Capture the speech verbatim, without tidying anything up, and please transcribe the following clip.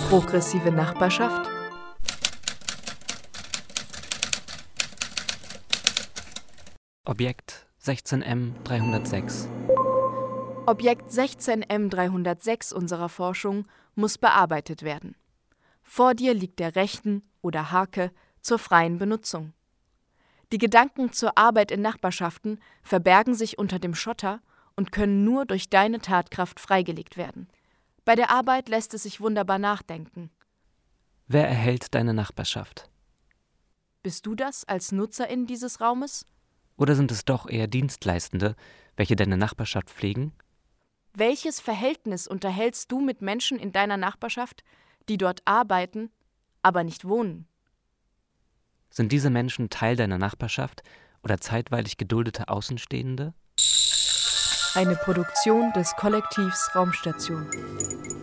Progressive Nachbarschaft. Objekt sechzehn M dreihundertsechs. Objekt sechzehn M dreihundertsechs unserer Forschung muss bearbeitet werden. Vor dir liegt der Rechten oder Hake zur freien Benutzung. Die Gedanken zur Arbeit in Nachbarschaften verbergen sich unter dem Schotter und können nur durch deine Tatkraft freigelegt werden. Bei der Arbeit lässt es sich wunderbar nachdenken. Wer erhält deine Nachbarschaft? Bist du das als Nutzerin dieses Raumes? Oder sind es doch eher Dienstleistende, welche deine Nachbarschaft pflegen? Welches Verhältnis unterhältst du mit Menschen in deiner Nachbarschaft, die dort arbeiten, aber nicht wohnen? Sind diese Menschen Teil deiner Nachbarschaft oder zeitweilig geduldete Außenstehende? Eine Produktion des Kollektivs Raumstation.